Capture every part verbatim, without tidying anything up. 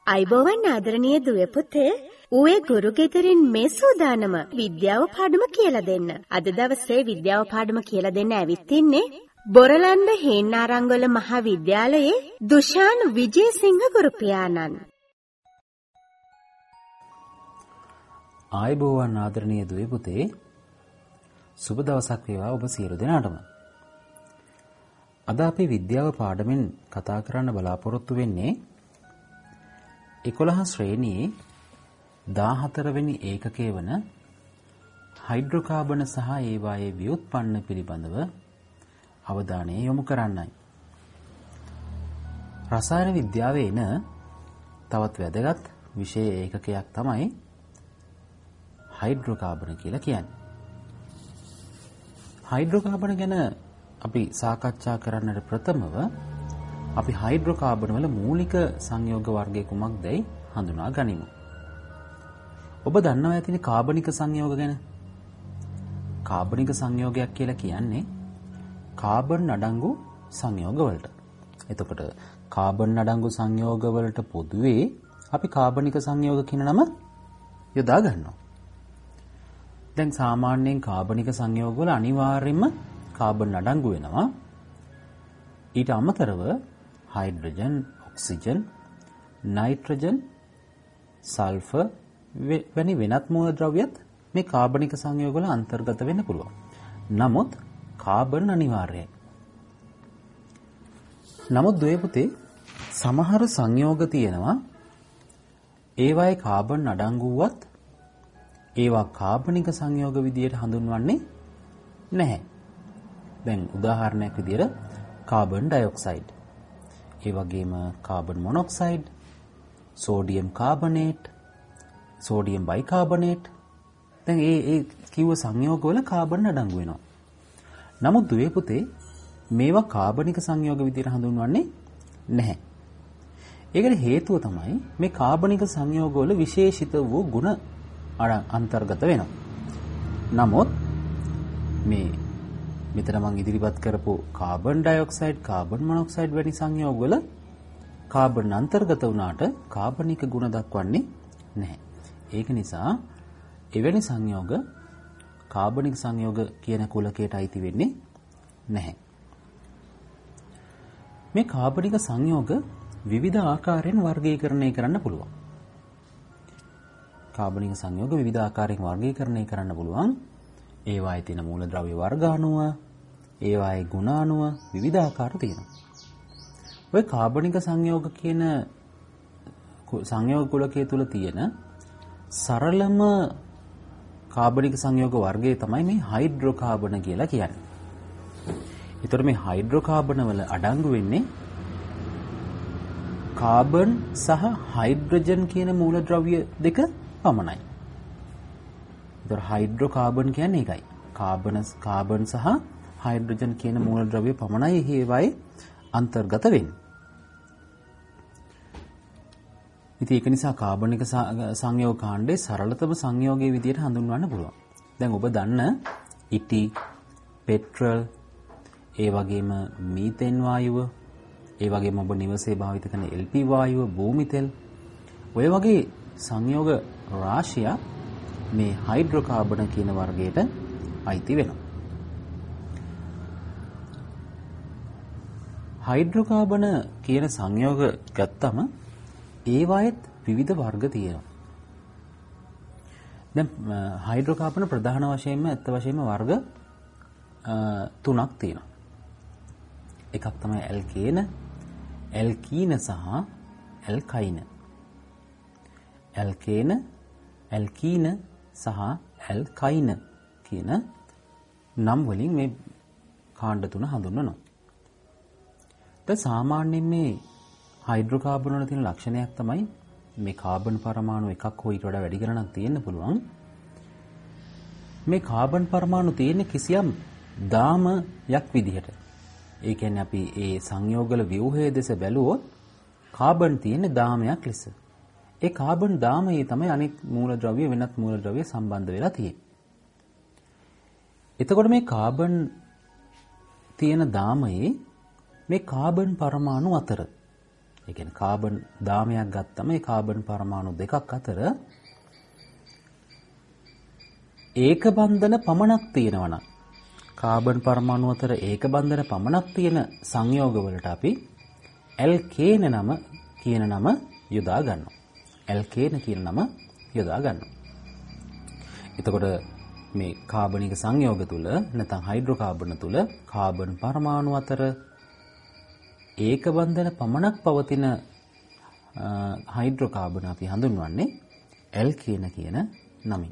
අයිබෝවන් ආදරණීය දුවේ පුතේ ඌේ ගුරු ගෙදරින් මේ සූදානම විද්‍යාව පාඩම කියලා දෙන්න. අද දවසේ විද්‍යාව පාඩම කියලා දෙන්න ඇවිත් ඉන්නේ බොරලන්ද හේන්නාරංගොල මහා විද්‍යාලයේ දුෂාන් විජේසිංහ ගුරු පියාණන්. ආයිබෝවන් ආදරණීය දුවේ පුතේ සුබ දවසක් වේවා ඔබ සියලු දෙනාටම. අද අපි විද්‍යාව පාඩමෙන් කතා කරන්න බලාපොරොත්තු වෙන්නේ එකොළහ ශ්‍රේණියේ දාහතර වෙනි ඒකකයේ වන හයිඩ්‍රෝකාබන සහ ඒවායේ ව්‍යුත්පන්න පිළිබඳව අවධානය යොමු කරන්නයි. රසායන විද්‍යාවේ එන තවත් වැදගත් විෂය ඒකකයක් තමයි හයිඩ්‍රෝකාබන කියලා කියන්නේ. හයිඩ්‍රෝකාබන ගැන අපි සාකච්ඡා කරන්නට ප්‍රථමව අපි හයිඩ්‍රෝකාබන වල මූලික සංයෝග වර්ගය කුමක්දයි හඳුනා ගනිමු. ඔබ දන්නවා ඇතිනේ කාබනික සංයෝග ගැන. කාබනික සංයෝගයක් කියලා කියන්නේ කාබන් අඩංගු සංයෝග වලට. එතකොට කාබන් අඩංගු සංයෝග වලට පොදුවේ අපි කාබනික සංයෝග කියන නම යොදා ගන්නවා. දැන් සාමාන්‍යයෙන් කාබනික සංයෝග වල අනිවාර්යයෙන්ම කාබන් අඩංගු වෙනවා. ඊට අමතරව හයිඩ්‍රජන්, ඔක්සිජන්, නයිට්‍රජන්, සල්ෆර් වැනි වෙනත් මූලද්‍රව්‍යත් මේ කාබනික සංයෝග වල අන්තර්ගත වෙන්න පුළුවන්. නමුත් කාබන් අනිවාර්යයි. නමුත් දුවේ පුතේ සමහර සංයෝග තියෙනවා ඒවායේ කාබන් අඩංගුවත් ඒවා කාබනික සංයෝග විදියට හඳුන්වන්නේ නැහැ. දැන් උදාහරණයක් විදියට කාබන් ඩයොක්සයිඩ්, ඒ වගේම carbon monoxide, sodium carbonate, sodium bicarbonate. දැන් ඒ ඒ කිව්ව සංයෝග වල කාබන් අඩංගු වෙනවා. නමුත් දුවේ පුතේ මේවා කාබනික සංයෝග විදියට හඳුන්වන්නේ නැහැ. ඒකට හේතුව තමයි මේ කාබනික සංයෝග වල විශේෂිත වූ ගුණ අන්තර්ගත වෙනවා. නමුත් මේ මෙතන මම ඉදිරිපත් කරපු කාබන් ඩයොක්සයිඩ්, කාබන් මොනොක්සයිඩ් වැනි සංයෝග වල කාබන් අන්තර්ගත වුණාට කාබනික ගුණ දක්වන්නේ නැහැ. ඒක නිසා එවැනි සංයෝග කාබනික සංයෝග කියන කුලකයට අයිති වෙන්නේ නැහැ. මේ කාබනික සංයෝග විවිධ ආකාරයෙන් වර්ගීකරණය කරන්න පුළුවන්. කාබනික සංයෝග විවිධ ආකාරයෙන් වර්ගීකරණය කරන්න පුළුවන්. ඒවායේ තියෙන මූලද්‍රව්‍ය වර්ග අණුව, ඒවායේ ගුණ අණුව විවිධ ආකාර තියෙනවා. ඔය කාබනික සංයෝග කියන සංයෝග කුලකයේ තුල තියෙන සරලම කාබනික සංයෝග වර්ගය තමයි මේ හයිඩ්‍රෝකාබන කියලා කියන්නේ. ඒතර මේ හයිඩ්‍රෝකාබන වල අඩංගු වෙන්නේ කාබන් සහ හයිඩ්‍රජන් කියන මූලද්‍රව්‍ය දෙක පමණයි. ඒතර හයිඩ්‍රෝකාබන් කියන්නේ ඒකයි. කාබන කාබන් සහ හයිඩ්‍රජන් කියන මූලද්‍රව්‍ය පමණයි හේවයි අන්තර්ගත වෙන්නේ. ඉතින් ඒක නිසා කාබනික සංයෝග කාණ්ඩේ සරලතම සංයෝගයේ විදිහට හඳුන්වන්න පුළුවන්. දැන් ඔබ දන්න ඉටි, පෙට්‍රල්, ඒ වගේම මීතේන් වායුව, ඒ වගේම ඔබ නිවසේ භාවිත කරන එල් පී වායුව, භූමි තෙල්, ඔය වගේ සංයෝග රාශිය මේ හයිඩ්‍රෝකාබන කියන වර්ගයට අයිති වෙනවා. හයිඩ්‍රෝකාබන කියන සංයෝග ගත්තම ඒවායෙත් විවිධ වර්ග තියෙනවා. දැන් හයිඩ්‍රෝකාබන ප්‍රධාන වශයෙන්ම ඇත්ත වශයෙන්ම වර්ග තුනක් තියෙනවා. එකක් තමයි ඇල්කේන, ඇල්කීන සහ ඇල්කයින. ඇල්කේන, ඇල්කීන සහ ඇල්කයින කියන නම් වලින් මේ කාණ්ඩ තුන හඳුන්වනවා. දැන් සාමාන්‍යයෙන් මේ හයිඩ්‍රෝකාබන වල තියෙන ලක්ෂණයක් තමයි මේ කාබන් පරමාණු එකක් හෝ ඊට වඩා වැඩි ගණනක් තියෙන්න පුළුවන්. මේ කාබන් පරමාණු තියෙන්නේ කිසියම් දාමයක් විදිහට. ඒ කියන්නේ අපි ඒ සංයෝගවල ව්‍යුහයේ දෙස බැලුවොත් කාබන් තියෙන්නේ දාමයක් ලෙස. ඒ කාබන් දාමයේ තමයි අනෙක් මූලද්‍රව්‍ය වෙනත් මූලද්‍රව්‍ය සම්බන්ධ වෙලා තියෙන්නේ. එතකොට මේ කාබන් තියෙන දාමයේ මේ කාබන් පරමාණු අතර ඒ කියන්නේ කාබන් දාමයක් ගත්තම ඒ කාබන් පරමාණු දෙකක් අතර ඒක බන්ධන පමණක් තියෙනවා නම් කාබන් පරමාණු අතර ඒක බන්ධන පමණක් තියෙන සංයෝගවලට අපි ඇල්කේන නම කියන නම යොදා ගන්නවා. ඇල්කේන කියන නම යොදා ගන්නවා. එතකොට මේ කාබනික සංයෝග තුල නැත්නම් හයිඩ්‍රෝකාබන තුල කාබන් පරමාණු අතර ඒක බන්ධන පමණක් පවතින හයිඩ්‍රෝකාබන අපි හඳුන්වන්නේ ඇල්කේන කියන නමින්.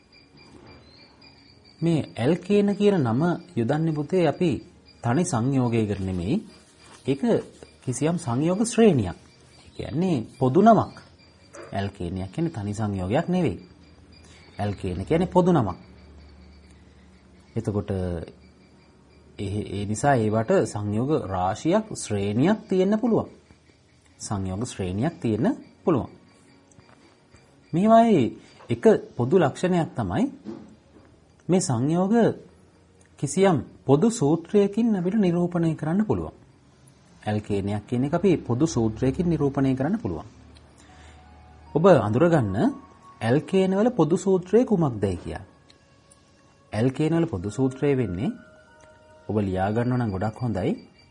මේ ඇල්කේන කියන නම යොදන්නේ පුතේ අපි තනි සංයෝගයකට නෙමෙයි. ඒක කිසියම් සංයෝග ශ්‍රේණියක්. ඒ කියන්නේ පොදු නමක්. ඇල්කේනයක් කියන්නේ තනි සංයෝගයක් නෙවෙයි. ඇල්කේන කියන්නේ පොදු නමක්. එතකොට ඒ නිසා ඒවට සංයෝග රාශියක් ශ්‍රේණියක් තියෙන්න පුළුවන්. සංයෝග ශ්‍රේණියක් තියෙන්න පුළුවන්. මේවායේ එක පොදු ලක්ෂණයක් තමයි මේ සංයෝග කිසියම් පොදු සූත්‍රයකින් අපිට නිරූපණය කරන්න පුළුවන්. ඇල්කේනයක් කියන එක අපි පොදු සූත්‍රයකින් නිරූපණය කරන්න පුළුවන්. ඔබ අඳුරගන්න ඇල්කේන වල පොදු සූත්‍රය කුමක්දයි කියලා. ඇල්කේන වල පොදු සූත්‍රය වෙන්නේ ඔබ ලියා ගන්නවා නම් ගොඩක් හොඳයි.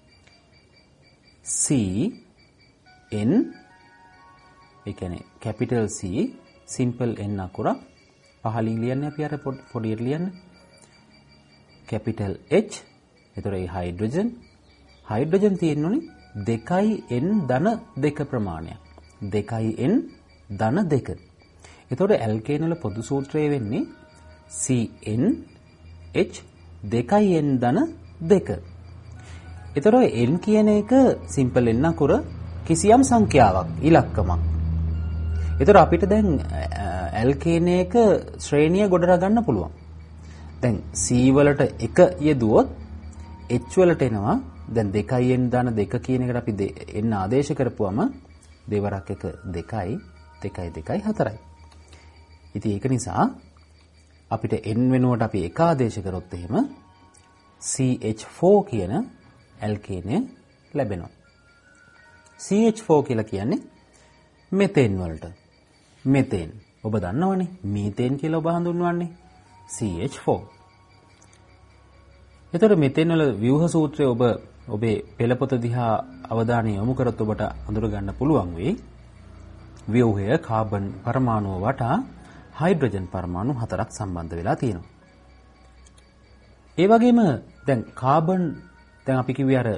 C N ඒ කියන්නේ capital C simple N අකුරක් පහලින් ලියන්නේ අපි අර පොඩියට ලියන්නේ. capital H එතකොට ඒ හයිඩ්‍රජන් හයිඩ්‍රජන් තියෙන්නේ දෙකයි N ධන දෙක ප්‍රමාණයක්. දෙකයි N ධන දෙක. එතකොට ඇල්කේන වල පොදු සූත්‍රය වෙන්නේ C N H දෙකයි N ධන දෙක. එතකොට N කියන එක සිම්පල් N අකුර කිසියම් සංඛ්‍යාවක් ඉලක්කමක්. එතකොට අපිට දැන් ඇල්කේන එක ශ්‍රේණිය ගොඩනගා ගන්න පුළුවන්. දැන් C වලට එක යෙදුවොත් H වලට එනවා දැන් දෙකයි N ධන දෙක කියන එකට අපි N ආදේශ කරපුවම දෙවරක් එක දෙකයි දෙකයි දෙකයි හතරයි. ඉතින් ඒක නිසා අපිට N වෙනුවට අපි එක ආදේශ කරොත් එහෙම C H four කියන ඇල්කේනය ලැබෙනවා. C H four කියලා කියන්නේ මෙතේන් වලට. මෙතේන්. ඔබ දන්නවනේ මීතේන් කියලා ඔබ හඳුන්වන්නේ C H four. එතකොට මෙතේන් වල ව්‍යුහ සූත්‍රය ඔබ ඔබේ පෙළපොත දිහා අවධානය යොමු කරත් ඔබට අඳුර ගන්න පුළුවන් වෙයි. ව්‍යුහය කාබන් පරමාණුව වටා හයිඩ්‍රජන් පරමාණු හතරක් සම්බන්ධ වෙලා තියෙනවා. ඒ වගේම දැන් කාබන් දැන් අපි කිව්වේ අර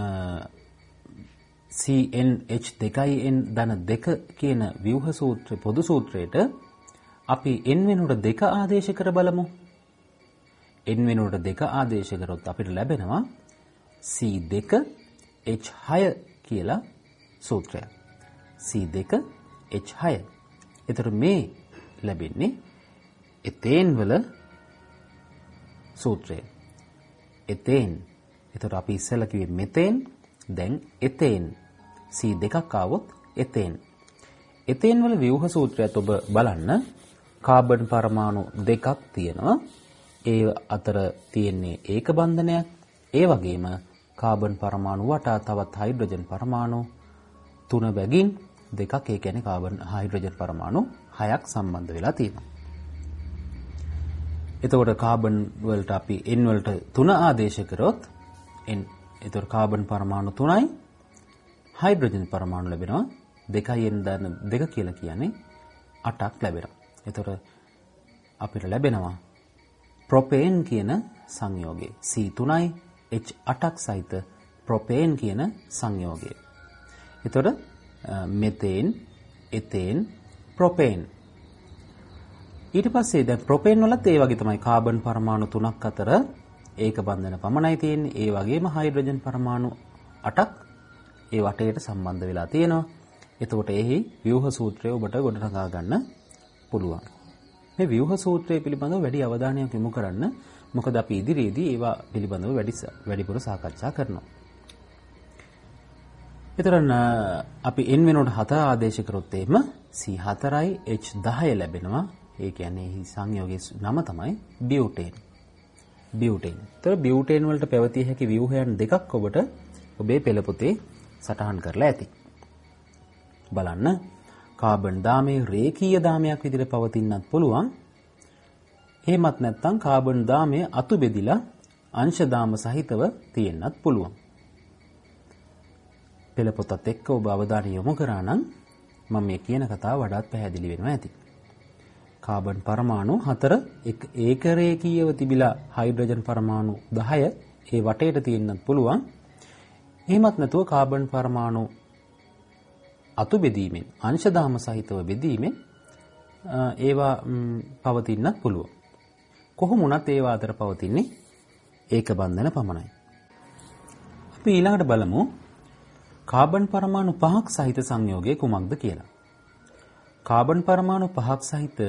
C N H දෙකයි N ධන දෙක කියන ව්‍යුහ සූත්‍ර පොදු සූත්‍රයට අපි N වෙනුවට දෙක ආදේශ කර බලමු. N වෙනුවට දෙක ආදේශ කරොත් අපිට ලැබෙනවා C දෙක H හය කියලා සූත්‍රයක්. C දෙක H හය. ඒතර මේ ලැබෙන්නේ එතේන් වල සූත්‍රය. එතේන්. ඒතර අපි ඉස්සෙල්ලා කිව්වේ මෙතේන් දැන් එතේන්. C දෙකක් ආවොත් එතේන්. එතේන් වල ව්‍යුහ සූත්‍රයත් ඔබ බලන්න කාබන් පරමාණු දෙකක් තියෙනවා. ඒ අතර තියෙන්නේ ඒක බන්ධනයක්. ඒ වගේම කාබන් පරමාණු වටා තවත් හයිඩ්‍රජන් පරමාණු තුන බැගින් දෙකක් ඒ කියන්නේ කාබන් හයිඩ්‍රජන් පරමාණු හයක් සම්බන්ධ වෙලා තියෙනවා. එතකොට කාබන් වලට අපි N වලට තුන ආදේශ කරොත් N එතකොට කාබන් පරමාණු තුනයි හයිඩ්‍රජන් පරමාණු ලැබෙනවා. දෙකයි N ධන දෙක කියලා කියන්නේ අටක් ලැබෙනවා. එතකොට අපිට ලැබෙනවා ප්‍රොපේන් කියන සංයෝගය. C තුනයි H අටක් සහිත ප්‍රොපේන් කියන සංයෝගය. එතකොට මෙතේන්, එතේන්, ප්‍රොපේන්. ඊට පස්සේ දැන් ප්‍රොපේන් වලත් ඒ වගේ තමයි කාබන් පරමාණු තුනක් අතර ඒක බන්ධන පමණයි තියෙන්නේ. ඒ වගේම හයිඩ්‍රජන් පරමාණු අටක් ඒ වටේට සම්බන්ධ වෙලා තියෙනවා. එතකොට එහි ව්‍යුහ සූත්‍රය ඔබට ගොඩනගා ගන්න පුළුවන්. මේ ව්‍යුහ සූත්‍රය පිළිබඳව වැඩි අවධානයක් යොමු කරන්න. මොකද අපි ඉදිරියේදී ඒවා පිළිබඳව වැඩි වැඩිපුර සාකච්ඡා කරනවා. එතරම් අපි N වෙනුවට හතර ආදේශ කරොත් එහෙම C හතරයි H දහය ලැබෙනවා. ඒ කියන්නේ මේ සංයෝගයේ නම තමයි බියුටේන්. බියුටේන්. ඒතර බියුටේන් වලට පැවතිය හැකි ව්‍යුහයන් දෙකක් ඔබට ඔබේ පෙළපොතේ සටහන් කරලා ඇති. බලන්න කාබන් දාමයේ රේඛීය දාමයක් විදිහට පවතින්නත් පුළුවන්. එහෙමත් නැත්නම් කාබන් දාමය අතු බෙදිලා අංශ දාම සහිතව තියෙන්නත් පුළුවන්. පෙළ පොතත් එක්ක ඔබ අවධානය යොමු කරා නම් මම මේ කියන කතාව වඩාත් පැහැදිලි වෙනවා ඇති. කාබන් පරමාණු හතර ඒක රේඛීයව තිබිලා හයිඩ්‍රජන් පරමාණු දහය ඒ වටේට තියෙන්නත් පුළුවන්. එහෙමත් නැතුව කාබන් පරමාණු අතු බෙදීමෙන් අංශ දාම සහිතව බෙදීමෙන් ඒවා පවතින්නත් පුළුවන්. කොහොම වුණත් ඒවා අතර පවතින්නේ ඒක බන්ධන පමණයි. අපි ඊළඟට බලමු කාබන් පරමාණු පහක් සහිත සංයෝගය කුමක්ද කියලා. කාබන් පරමාණු පහක් සහිත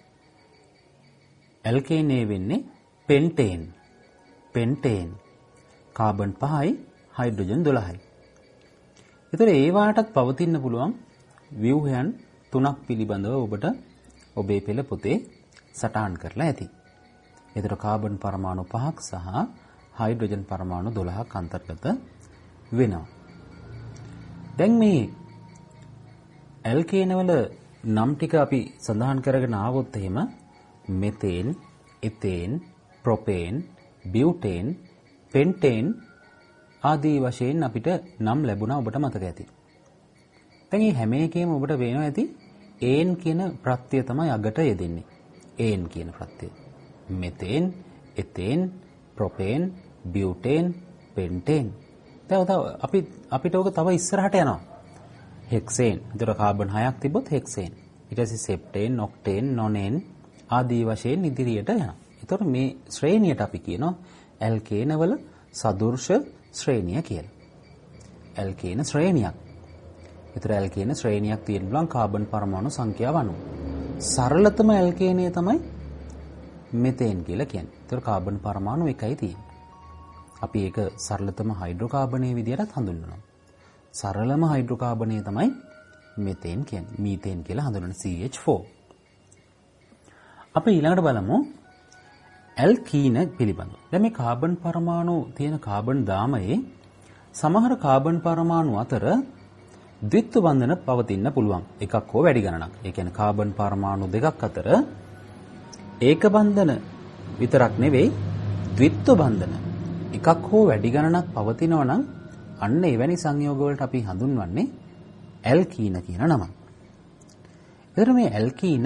ඇල්කේනේ වෙන්නේ පෙන්ටේන්. පෙන්ටේන් කාබන් පහයි හයිඩ්‍රජන් දොළහයි. ඒතර ඒ වාටත් පවතින්න පුළුවන් ව්‍යුහයන් තුනක් පිළිබඳව ඔබට ඔබේ පෙළ පොතේ සටහන් කරලා ඇති. ඒතර කාබන් පරමාණු පහක් සහ හයිඩ්‍රජන් පරමාණු දොළහක් අන්තර්ගත වෙනවා. දැන් මේ ඇල්කේනවල නම් ටික අපි සඳහන් කරගෙන ආවොත් එහෙම මෙතේන්, එතේන්, ප්‍රොපේන්, බියුටේන්, පෙන්ටේන් ආදී වශයෙන් අපිට නම් ලැබුණා ඔබට මතක ඇති. දැන් මේ හැම එකේම ඔබට පේනවා ඇති ඒන් කියන ප්‍රත්‍යය තමයි අගට යෙදෙන්නේ. ඒන් කියන ප්‍රත්‍යය. මෙතේන්, එතේන්, ප්‍රොපේන්, බියුටේන්, පෙන්ටේන්. දැන් අපි අපිට ඕක තව ඉස්සරහට යනවා. හෙක්සේන්. ඒතර කාබන් හයක් තිබ්බොත් හෙක්සේන්. ඊට පස්සේ සෙප්ටේන්, ඔක්ටේන්, නොනේන් ආදී වශයෙන් ඉදිරියට යනවා. ඒතර මේ ශ්‍රේණියට අපි කියනවා ඇල්කේනවල සදුර්ශ ශ්‍රේණිය කියලා. ඇල්කේන ශ්‍රේණියක්. ඒතර ඇල්කේන ශ්‍රේණියක් තියෙන බලන් කාබන් පරමාණු සංඛ්‍යාව අනුව. සරලතම ඇල්කේනය තමයි මෙතේන් කියලා කියන්නේ. ඒතර කාබන් පරමාණු එකයි තියෙන්නේ. අපි ඒක සරලතම හයිඩ්‍රෝකාබනයේ විදිහට හඳුන්වනවා. සරලම හයිඩ්‍රෝකාබනය තමයි මෙතේන් කියන්නේ. මීතේන් කියලා හඳුන්වන සී එච් ෆෝර්. අපි ඊළඟට බලමු ඇල්කීන පිළිබඳව. දැන් මේ කාබන් පරමාණු තියෙන කාබන් දාමයේ සමහර කාබන් පරමාණු අතර ද්විත්ව බන්ධන පවතින්න පුළුවන්. එකක් හෝ වැඩි ගණනක්. ඒ කියන්නේ කාබන් පරමාණු දෙකක් අතර ඒක බන්ධන විතරක් නෙවෙයි ද්විත්ව බන්ධන එකක් හෝ වැඩි ගණනක් පවතිනවා නම් අන්න එවැනි සංයෝග වලට අපි හඳුන්වන්නේ ඇල්කීන කියන නම. ඒතර මේ ඇල්කීන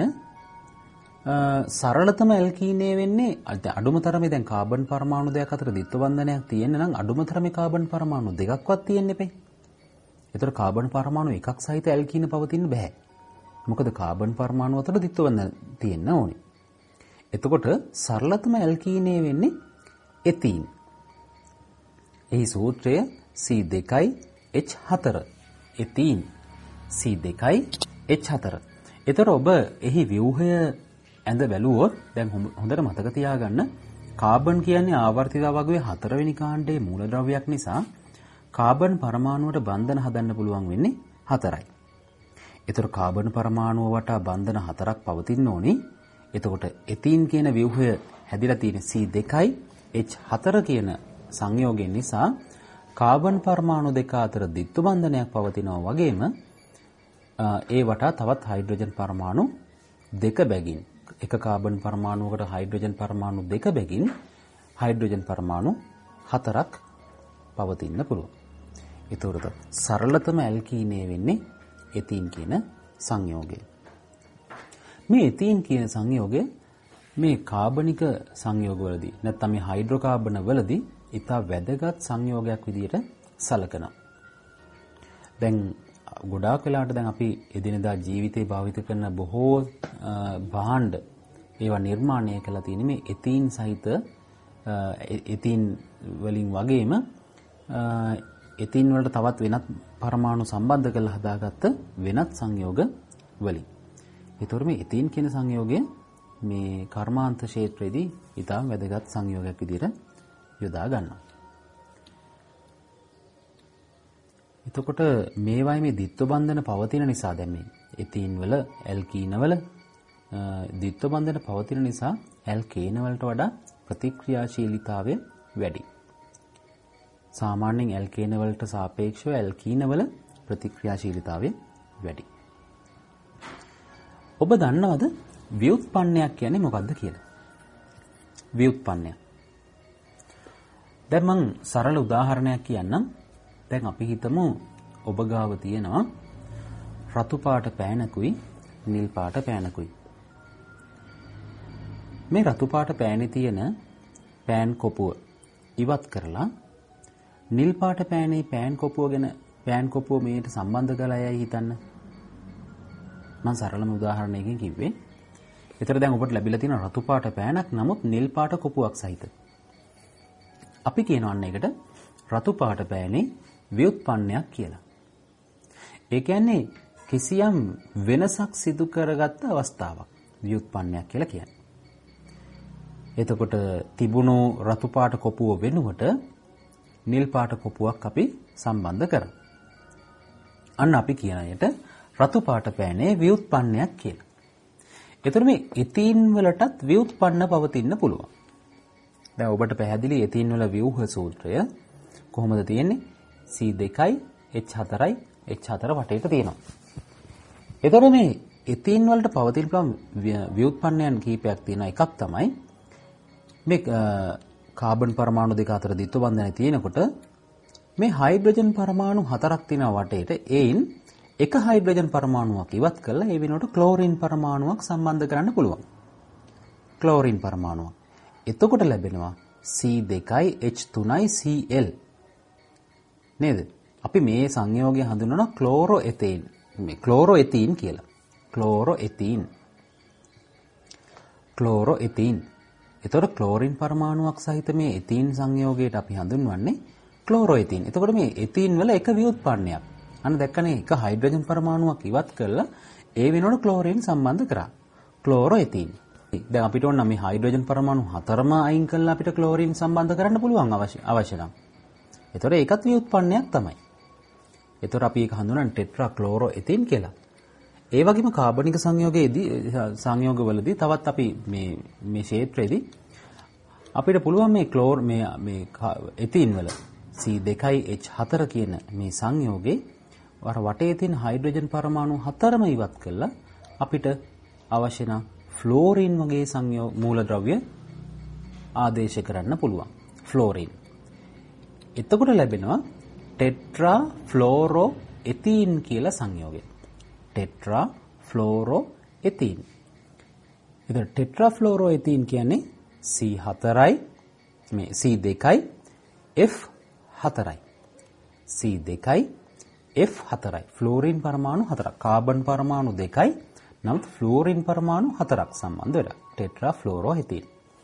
සරලතම ඇල්කීනේ වෙන්නේ අඩුම තරමේ දැන් කාබන් පරමාණු දෙකක් අතර ද්විත්ව බන්ධනයක් තියෙන්න නම් අඩුම තරමේ කාබන් පරමාණු දෙකක්වත් තියෙන්න එපේ. ඒතර කාබන් පරමාණු එකක් සහිත ඇල්කීන පවතින්න බෑ. මොකද කාබන් පරමාණු අතර ද්විත්ව බන්ධන තියෙන්න ඕනේ. එතකොට සරලතම ඇල්කීනේ වෙන්නේ එතීන්. එහි සූත්‍රය සී දෙකයි එච් හතර. එතීන් සී දෙකයි එච් හතර. ඒතර ඔබ එහි ව්‍යුහය ඇඳ බැලුවොත් දැන් හොඳට මතක තියාගන්න කාබන් කියන්නේ ආවර්තිත වගුවේ හතරවෙනි කාණ්ඩයේ මූලද්‍රව්‍යයක් නිසා කාබන් පරමාණුවට බන්ධන හදන්න පුළුවන් වෙන්නේ හතරයි. ඒතර කාබන් පරමාණුව වටා බන්ධන හතරක් පවතින්න ඕනේ. එතකොට එතීන් කියන ව්‍යුහය හැදිලා තියෙන සී දෙකයි එච් හතර කියන සංයෝගයෙන් නිසා කාබන් පරමාණු දෙක අතර ද්විත්ව බන්ධනයක් පවතිනවා වගේම ඒ වටා තවත් හයිඩ්‍රජන් පරමාණු දෙක බැගින් එක කාබන් පරමාණුවකට හයිඩ්‍රජන් පරමාණු දෙක බැගින් හයිඩ්‍රජන් පරමාණු හතරක් පවතින්න පුළුවන්. ඒතකොට සරලතම ඇල්කීනේ වෙන්නේ එතීන් කියන සංයෝගය. මේ එතීන් කියන සංයෝගය මේ කාබනික සංයෝගවලදී නැත්නම් මේ හයිඩ්‍රෝකාබන වලදී ඉතා වැදගත් සංයෝගයක් විදිහට සැලකනවා. දැන් ගොඩාක් වෙලාවට දැන් අපි එදිනෙදා ජීවිතේ භාවිත කරන බොහෝ භාණ්ඩ ඒවා නිර්මාණය කළා තියෙන මේ එතීන් සහිත එතීන් වලින් වගේම එතීන් වලට තවත් වෙනත් පරමාණු සම්බන්ධ කරලා හදාගත්ත වෙනත් සංයෝග වලින්. ඒතර මේ එතීන් කියන සංයෝගය මේ කර්මාන්ත ක්ෂේත්‍රයේදී ඉතාම වැදගත් සංයෝගයක් විදිහට යොදා ගන්නවා. එතකොට මේවායි මේ ද්විත්ව බන්ධන පවතින නිසා දැන් මේ එතීන් වල ඇල්කීන වල ද්විත්ව බන්ධන පවතින නිසා ඇල්කේන වලට වඩා ප්‍රතික්‍රියාශීලීතාවය වැඩි. සාමාන්‍යයෙන් ඇල්කේන වලට සාපේක්ෂව ඇල්කීන වල ප්‍රතික්‍රියාශීලීතාවය වැඩි. ඔබ දන්නවද ව්‍යුත්පන්නයක් කියන්නේ මොකක්ද කියලා? ව්‍යුත්පන්නය. දැන් මං සරල උදාහරණයක් කියන්නම්. දැන් අපි හිතමු ඔබ ගාව තියෙනවා රතු පාට පෑනකුයි නිල් පාට පෑනකුයි. මේ රතු පාට පෑනේ තියෙන පෑන් කොපුව ඉවත් කරලා නිල් පාට පෑනේ පෑන් කොපුව ගැන පෑන් කොපුව මේට සම්බන්ධ කරලා යයි හිතන්න. මම සරලම උදාහරණයකින් කිව්වේ. ඒතර දැන් ඔබට ලැබිලා තියෙන රතු පාට පෑනක් නමුත් නිල් පාට කොපුවක් සහිත. අපි කියනවා අන්න ඒකට රතු පාට පෑනේ ව්‍යුත්පන්නයක් කියලා. ඒ කියන්නේ කිසියම් වෙනසක් සිදු කරගත්ත අවස්ථාවක් ව්‍යුත්පන්නයක් කියලා කියන්නේ. එතකොට තිබුණු රතු පාට කොපුව වෙනුවට නිල් පාට කොපුවක් අපි සම්බන්ධ කරා. අන්න අපි කියන අයට රතු පාට පෑනේ ව්‍යුත්පන්නයක් කියලා. ඒතර මේ එතීන් වලටත් ව්‍යුත්පන්න පවතින්න පුළුවන්. දැන් ඔබට පැහැදිලි එතීන් වල ව්‍යුහ සූත්‍රය කොහොමද තියෙන්නේ? සී දෙකයි එච් හතරයි එච් හතර වටේට තියෙනවා. ඒතර මේ එතීන් වලට පවතින පුළුවන් ව්‍යුත්පන්නයන් කීපයක් තියෙනවා. එකක් තමයි මේ කාබන් පරමාණු දෙක අතර ද්විත්ව බන්ධනය තියෙනකොට මේ හයිඩ්‍රජන් පරමාණු හතරක් තියෙනවා වටේට. ඒයින් එක හයිඩ්‍රජන් පරමාණුවක් ඉවත් කරලා ඒ වෙනුවට ක්ලෝරින් පරමාණුවක් සම්බන්ධ කරන්න පුළුවන්. ක්ලෝරින් පරමාණුවක්. එතකොට ලැබෙනවා සී දෙකයි එච් තුනයි සී එල්. නේද? අපි මේ සංයෝගය හඳුන්වනවා ක්ලෝරෝ එතීන්. මේ ක්ලෝරෝ එතීන් කියලා. ක්ලෝරෝ එතීන්. ක්ලෝරෝ එතීන්. එතකොට ක්ලෝරින් පරමාණුවක් සහිත මේ එතීන් සංයෝගයට අපි හඳුන්වන්නේ ක්ලෝරෝ එතීන්. එතකොට මේ එතීන් වල එක ව්‍යුත්පන්නයක්. අන්න දැක්කනේ එක හයිඩ්‍රජන් පරමාණුවක් ඉවත් කරලා ඒ වෙනුවට ක්ලෝරින් සම්බන්ධ කරා. ක්ලෝරෝ එතීන්. දැන් අපිට ඕන මේ හයිඩ්‍රජන් පරමාණු හතරම අයින් කරලා අපිට ක්ලෝරින් සම්බන්ධ කරන්න පුළුවන් අවශ්‍ය අවශ්‍ය නම්. එතකොට ඒකත් ව්‍යුත්පන්නයක් තමයි. එතකොට අපි ඒක හඳුනන්නේ ටෙට්‍රා ක්ලෝරෝ එතීන් කියලා. ඒ වගේම කාබනික සංයෝගයේදී සංයෝගවලදී තවත් අපි මේ මේ ක්ෂේත්‍රයේදී අපිට පුළුවන් මේ ක්ලෝර් මේ මේ එතීන් වල සී දෙකයි එච් හතර කියන මේ සංයෝගේ අර වටේ තියෙන හයිඩ්‍රජන් පරමාණු හතරම ඉවත් කළා අපිට අවශ්‍ය නම් ෆ්ලෝරින් වගේ සංයෝග මූලද්‍රව්‍ය ආදේශ කරන්න පුළුවන්. ෆ්ලෝරින්. එතකොට ලැබෙනවා ටෙට්‍රා ෆ්ලෝරෝ එතීන් කියලා සංයෝගය. ටෙට්‍රා ෆ්ලෝරෝ එතීන්. එතකොට ටෙට්‍රා ෆ්ලෝරෝ එතීන් කියන්නේ සී හතරයි මේ සී දෙකයි එෆ් හතරයි. සී දෙකයි එෆ් හතරයි. ෆ්ලෝරින් පරමාණු හතරක්. කාබන් පරමාණු දෙකයි නමුත් ෆ්ලෝරින් පරමාණු හතරක් සම්බන්ධ වෙලා ටෙට්‍රා ෆ්ලෝරෝ එතීන්.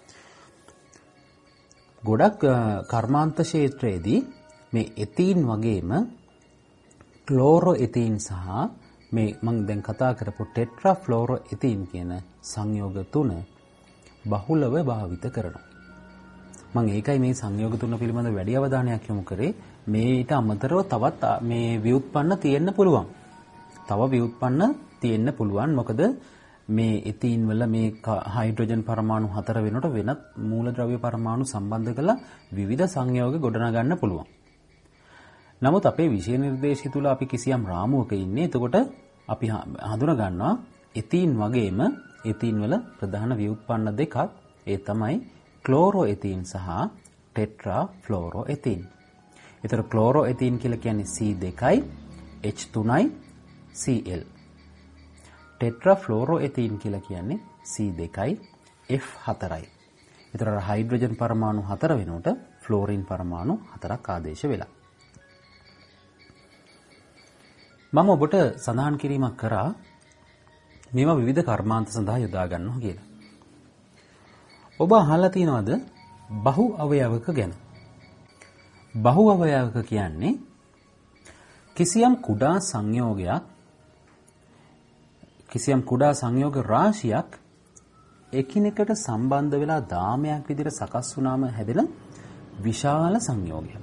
ගොඩක් කර්මාන්ත ක්ෂේත්‍රයේදී මේ එතීන් වගේම ක්ලෝරෝ එතීන් සහ මේ මම දැන් කතා කරපු ටෙට්‍රා ෆ්ලෝරෝ එතීන් කියන සංයෝග තුන බහුලව භාවිත කරනවා. මම ඒකයි මේ සංයෝග තුන පිළිබඳ වැඩි අවධානයක් යොමු කරේ. මේ ඊට අමතරව තවත් මේ ව්‍යුත්පන්න තියෙන්න පුළුවන්. තව ව්‍යුත්පන්න තියෙන්න පුළුවන්. මොකද මේ එතීන් වල මේ හයිඩ්‍රජන් පරමාණු හතර වෙනකොට වෙනත් මූලද්‍රව්‍ය පරමාණු සම්බන්ධ කරලා විවිධ සංයෝග ගොඩනගන්න පුළුවන්. නමුත් අපේ විෂය නිර්දේශය තුල අපි කිසියම් රාමුවක ඉන්නේ. එතකොට අපි හඳුනා ගන්නවා එතීන් වගේම එතීන් වල ප්‍රධාන ව්‍යුත්පන්න දෙකක්. ඒ තමයි ක්ලෝරෝ එතීන් සහ ටෙට්‍රා ෆ්ලෝරෝ එතීන්. ඒතර ක්ලෝරෝ එතීන් කියලා කියන්නේ සී දෙකයි එච් තුනයි සී එල්. ටෙට්‍රා ෆ්ලෝරෝ එතීන් කියලා කියන්නේ සී දෙකයි එෆ් හතරයි. ඒතර හයිඩ්‍රජන් පරමාණු හතර වෙනකොට ෆ්ලෝරින් පරමාණු හතරක් ආදේශ වෙලා. මම ඔබට සඳහන් කිරීමක් කරා මේවා විවිධ කර්මාන්ත සඳහා යොදා ගන්නවා කියලා. ඔබ අහලා තියෙනවද බහු අවයවක ගැන? බහු අවයවක කියන්නේ කිසියම් කුඩා සංයෝගයක් කිසියම් කුඩා සංයෝග රාශියක් එකිනෙකට සම්බන්ධ වෙලා දාමයක් විදිහට සකස් වුණාම හැදෙන විශාල සංයෝගයක්.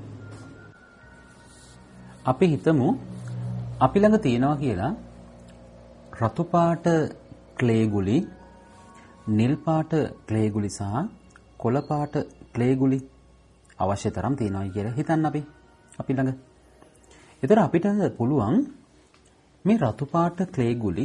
අපි හිතමු අපි ළඟ තියෙනවා කියලා රතු පාට ක්ලේ ගුලි, නිල් පාට ක්ලේ ගුලි සහ කොළ පාට ක්ලේ ගුලි අවශ්‍ය තරම් තියෙනවා කියලා හිතන්න අපි අපි ළඟ. ඒතර අපිට පුළුවන් මේ රතු පාට ක්ලේ ගුලි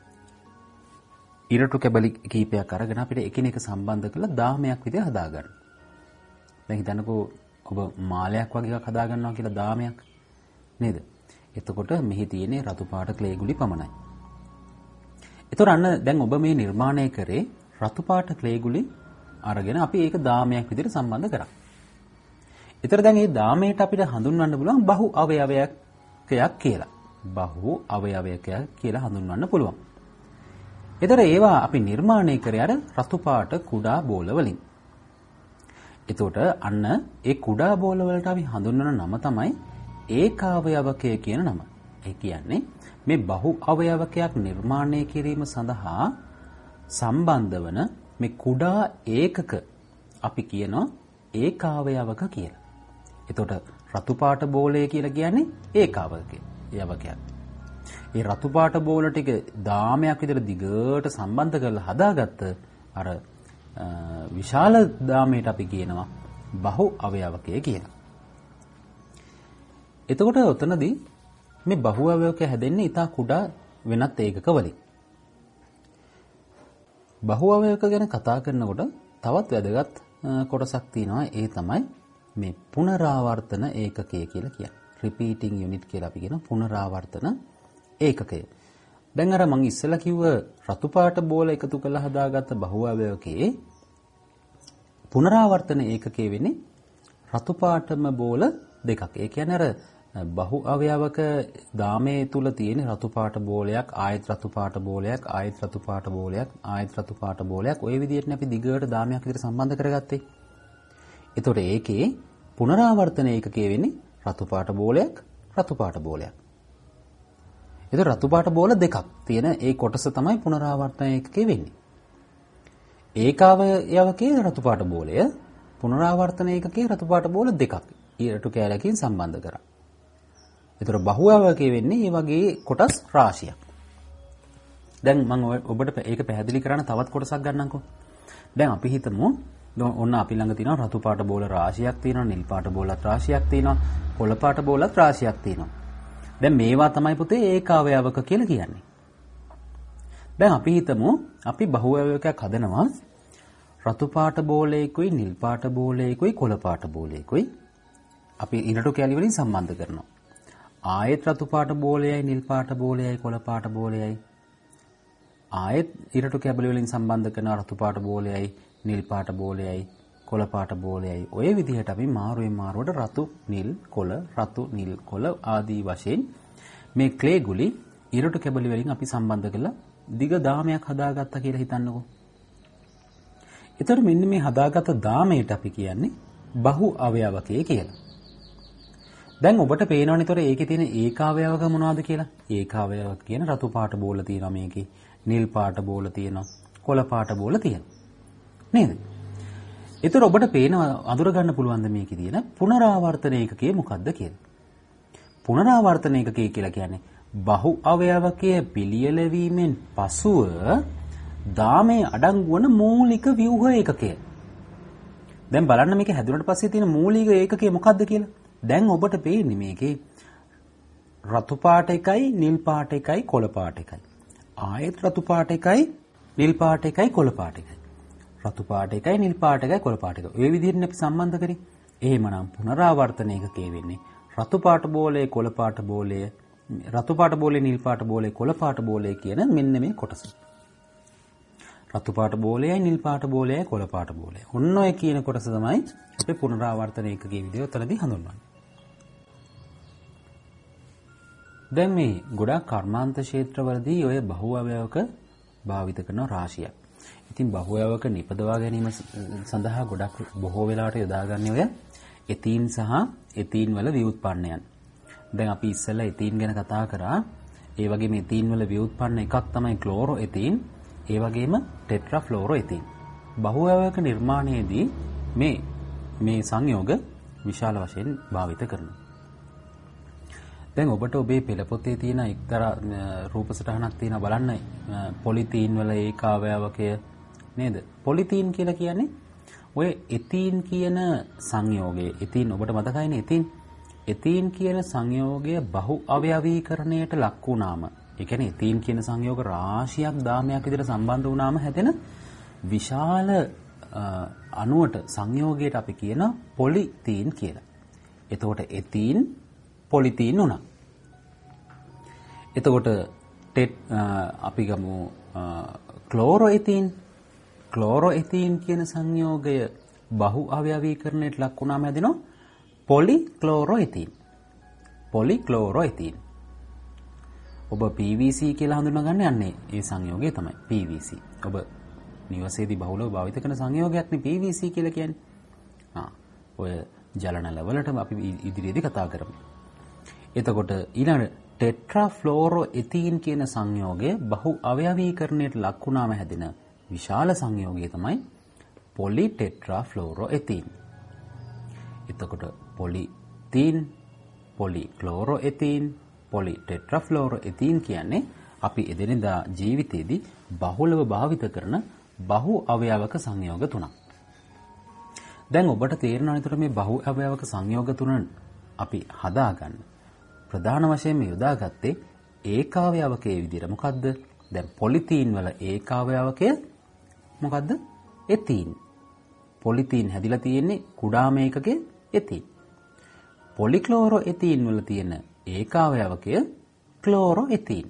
ඉරටු කැබලි කීපයක් අරගෙන අපිට එකිනෙක සම්බන්ධ කරලා දාමයක් විදිහට හදාගන්න. දැන් හිතන්නකෝ ඔබ මාලයක් වගේ එකක් හදාගන්නවා කියලා දාමයක් නේද? එතකොට මෙහි තියෙන්නේ රතු පාට ක්ලේ ගුලි පමණයි. ඒතර අන්න දැන් ඔබ මේ නිර්මාණය කරේ රතු පාට ක්ලේ ගුලි අරගෙන අපි ඒක දාමයක් විදිහට සම්බන්ධ කරා. ඒතර දැන් මේ දාමයට අපිට හඳුන්වන්න පුළුවන් බහු අවයවයක් කියලා. බහු අවයවයක් කියලා හඳුන්වන්න පුළුවන්. ඒතර ඒවා අපි නිර්මාණය කරේ අර රතු පාට කුඩා බෝල වලින්. එතකොට අන්න ඒ කුඩා බෝල වලට අපි හඳුන්වන නම තමයි ඒකාවයවකය කියන නම. ඒ කියන්නේ මේ බහු අවයවකයක් නිර්මාණය කිරීම සඳහා සම්බන්ධ වන මේ කුඩා ඒකක අපි කියනවා ඒකාවයවක කියලා. එතකොට රතු පාට බෝලය කියලා කියන්නේ ඒකාවයවකයක්. ඒ රතු පාට බෝල ටික දාමයක් විතර දිගට සම්බන්ධ කරලා හදාගත්ත අර විශාල දාමයට අපි කියනවා බහු අවයවකය කියලා. එතකොට උතනදී මේ බහු අවයවකය හැදෙන්නේ ඊට කුඩා වෙනත් ඒකක වලින්. බහු අවයවක ගැන කතා කරනකොට තවත් වැදගත් කොටසක් තියෙනවා. ඒ තමයි මේ පුනරාවර්තන ඒකකය කියලා කියන්නේ. රිපීටිං යුනිට් කියලා අපි කියන පුනරාවර්තන ඒකකය. දැන් අර මම ඉස්සෙල්ලා කිව්ව රතු පාට බෝල එකතු කරලා හදාගත්ත බහු අවයවකයේ පුනරාවර්තන ඒකකයේ වෙන්නේ රතු පාටම බෝල දෙකක්. ඒ කියන්නේ අර බහු අවයවක දාමයේ තුල තියෙන රතු පාට බෝලයක්, ආයත රතු පාට බෝලයක්, ආයත රතු පාට බෝලයක්, ආයත රතු පාට බෝලයක් ඔය විදිහටනේ අපි දිගට දාමයක් විතර සම්බන්ධ කරගත්තේ. ඒතකොට ඒකේ පුනරාවර්තන ඒකකයේ වෙන්නේ රතු පාට බෝලයක්, රතු පාට බෝලයක්. ඒක රතු පාට බෝල දෙකක් තියෙන ඒ කොටස තමයි පුනරාවර්තන ඒකකයේ වෙන්නේ. ඒකාවයවකයේ රතු පාට බෝලය, පුනරාවර්තන ඒකකයේ රතු පාට බෝල දෙකක් ඊරටු කැලකින් සම්බන්ධ කරා. ඒතර බහුවයවකයේ වෙන්නේ මේ වගේ කොටස් රාශියක්. දැන් මම ඔබට ඒක පැහැදිලි කරන්න තවත් කොටසක් ගන්නම්කෝ. දැන් අපි හිතමු ඔන්න අපි ළඟ තියෙනවා රතු පාට බෝල රාශියක් තියෙනවා, නිල් පාට බෝලත් රාශියක් තියෙනවා, කොළ පාට බෝලත් රාශියක් තියෙනවා. දැන් මේවා තමයි පුතේ ඒකාවයවක කියලා කියන්නේ. දැන් අපි හිතමු අපි බහුවයවකයක් හදනවා රතු පාට බෝලයකුයි, නිල් පාට බෝලයකුයි, කොළ පාට බෝලයකුයි අපි ඉරටු කැලි වලින් සම්බන්ධ කරනවා. ආයෙත් රතු පාට බෝලයයි, නිල් පාට බෝලයයි, කොළ පාට බෝලයයි ආයෙත් ඉරටු කැබලි වලින් සම්බන්ධ කරන රතු පාට බෝලයයි, නිල් පාට බෝලයයි, කොළ පාට බෝලයයි ඔය විදිහට අපි මාරුවෙන් මාරුවට රතු, නිල්, කොළ, රතු, නිල්, කොළ ආදී වශයෙන් මේ ක්ලේ ගුලි ඉරටු කැබලි වලින් අපි සම්බන්ධ කරලා දිග දාමයක් හදාගත්තා කියලා හිතන්නකෝ. ඒතර මෙන්න මේ හදාගත්ත දාමයට අපි කියන්නේ බහු අවයවකය කියලා. දැන් ඔබට පේනවනේ ඒතර ඒකේ තියෙන ඒකාවයවක මොනවද කියලා? ඒකාවයවක කියන රතු පාට බෝල තියෙනවා මේකේ, නිල් පාට බෝල තියෙනවා, කොළ පාට බෝල තියෙනවා. නේද? ඒතර ඔබට පේනවා අඳුර ගන්න පුළුවන් ද මේකේ තියෙන පුනරාවර්තන ඒකකයේ මොකක්ද කියලා? පුනරාවර්තන ඒකකය කියලා කියන්නේ බහු අවයවකයේ පිළියෙල වීමෙන් පසුව දාමේ අඩංගු වන මූලික ව්‍යුහ ඒකකය. දැන් බලන්න මේක හැදුනට පස්සේ තියෙන මූලික ඒකකය මොකක්ද කියලා? දැන් ඔබට පේන්නේ මේකේ රතු පාට එකයි, නිල් පාට එකයි, කොළ පාට එකයි. ආයෙත් රතු පාට එකයි, නිල් පාට එකයි, කොළ පාට එකයි. රතු පාට එකයි, නිල් පාට එකයි, කොළ පාට එකයි. ඔය විදිහට අපි සම්බන්ධ කරේ. එහෙමනම් පුනරාවර්තන ඒකකයේ වෙන්නේ රතු පාට බෝලයේ, කොළ පාට බෝලයේ, රතු පාට බෝලයේ, නිල් පාට බෝලයේ, කොළ පාට බෝලයේ කියන මෙන්න මේ කොටස. රතු පාට බෝලයයි, නිල් පාට බෝලයයි, කොළ පාට බෝලයයි. ඔන්න ඔය කියන කොටස තමයි අපේ පුනරාවර්තන ඒකකයේ විදිහට උතනදී හඳුන්වන්නේ. දැන් මේ ගොඩාක් කර්මාන්ත ක්ෂේත්‍රවලදී ඔය බහු අවයවක භාවිත කරන රාශියක්. ඉතින් බහු අවයවක නිපදවා ගැනීම සඳහා ගොඩක් බොහෝ වෙලාවට යොදාගන්නේ ඔය එතීන් සහ එතීන් වල ව්‍යුත්පන්නයන්. දැන් අපි ඉස්සෙල්ලා එතීන් ගැන කතා කරා. ඒ වගේම එතීන් වල ව්‍යුත්පන්න එකක් තමයි ක්ලෝරෝ එතීන්. ඒ වගේම ටෙට්‍රා ෆ්ලෝරෝ එතීන්. බහු අවයවක නිර්මාණයේදී මේ මේ සංයෝග විශාල වශයෙන් භාවිත කරනවා. දැන් ඔබට ඔබේ පෙළ පොතේ තියෙන එක්තරා රූප සටහනක් තියෙනවා බලන්න. පොලිතීන් වල ඒකාවයවකය නේද? පොලිතීන් කියලා කියන්නේ ඔය එතීන් කියන සංයෝගය. එතීන් ඔබට මතකයිනේ එතීන්. එතීන් කියන සංයෝගය බහු අවයවීකරණයට ලක් වුණාම ඒ කියන්නේ එතීන් කියන සංයෝග රාශියක් දාමයක් විතර සම්බන්ධ වුණාම හැදෙන විශාල අණුවට සංයෝගයට අපි කියන පොලිතීන් කියලා. එතකොට එතීන් පොලිතීන් වුණා. එතකොට ටෙට් අපි ගමු ක්ලෝරෝඑතීන් ක්ලෝරෝඑතීන් කියන සංයෝගය බහු අවයවීකරණයට ලක් වුණාම හැදෙනවා පොලික්ලෝරෝඑතීන්. පොලික්ලෝරෝඑතීන්. ඔබ පී වී සී කියලා හඳුනගන්නේ යන්නේ ඒ සංයෝගය තමයි පී වී සී. ඔබ නිවසේදී බහුලව භාවිත කරන සංයෝගයක් නේ පී වී සී කියලා කියන්නේ. ආ ඔය ජලනල වලට අපි ඉදිරියේදී කතා කරමු. එතකොට ඊළඟ ටෙට්‍රාෆ්ලෝරෝඑතීන් කියන සංයෝගය බහු අවයවීකරණයට ලක් වුණාම හැදෙන විශාල සංයෝගය තමයි පොලිටෙට්‍රාෆ්ලෝරෝඑතීන්. එතකොට පොලිතීන්, පොලික්ලෝරෝඑතීන්, පොලිටෙට්‍රාෆ්ලෝරෝඑතීන් කියන්නේ අපි එදිනෙදා ජීවිතයේදී බහුලව භාවිත කරන බහු අවයවක සංයෝග තුනක්. දැන් ඔබට තේරෙනවා නේද මේ බහු අවයවක සංයෝග තුන අපි හදාගන්න. ප්‍රධාන වශයෙන් යොදාගත්තේ ඒකාවයවකයේ විදිහට. මොකද්ද? දැන් පොලිතීන් වල ඒකාවයවකය මොකද්ද? එතීන්. පොලිතීන් හැදිලා තියෙන්නේ කුඩාම ඒකකයේ එතීන්. පොලික්ලෝරෝඑතීන් වල තියෙන ඒකාවයවකය ක්ලෝරෝඑතීන්.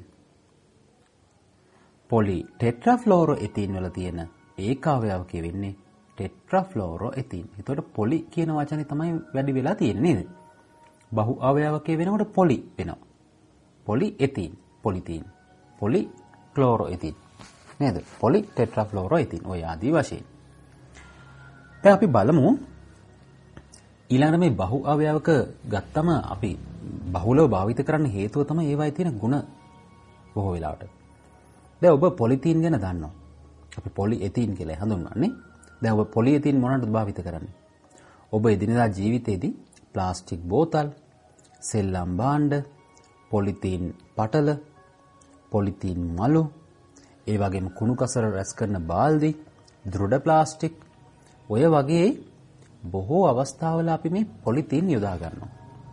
පොලිටෙට්‍රාෆ්ලෝරෝඑතීන් වල තියෙන ඒකාවයවකය වෙන්නේ ටෙට්‍රාෆ්ලෝරෝඑතීන්. එතකොට පොලි කියන වචනේ තමයි වැඩි වෙලා තියෙන්නේ නේද? බහු අවයවකයේ වෙනකොට පොලි වෙනවා. පොලිඑතීන්, පොලිතීන්, පොලික්ලෝරෝඑතීන් නේද? පොලිටෙට්‍රාෆ්ලෝරෝඑතීන් ඔය ආදී වශයෙන්. දැන් අපි බලමු ඊළඟට මේ බහු අවයවක ගත්තම අපි බහුලව භාවිත කරන්න හේතුව තමයි ඒවායේ තියෙන ಗುಣ බොහෝ වෙලාවට. දැන් ඔබ පොලිතීන් ගැන දන්නවා. අපි පොලිඑතීන් කියලා හඳුන්වන්නේ. දැන් ඔබ පොලිඑතීන් මොනවටද භාවිත කරන්නේ? ඔබ එදිනෙදා ජීවිතයේදී ප්ලාස්ටික් බෝතල්, සෙල්ලම් භාණ්ඩ, පොලිතීන් පටල, පොලිතීන් මලු, ඒ වගේම කුණු කසර රැස් කරන බාල්දි, දෘඩ ප්ලාස්ටික් ඔය වගේ බොහෝ අවස්ථාවල අපි මේ පොලිතීන් යොදා ගන්නවා.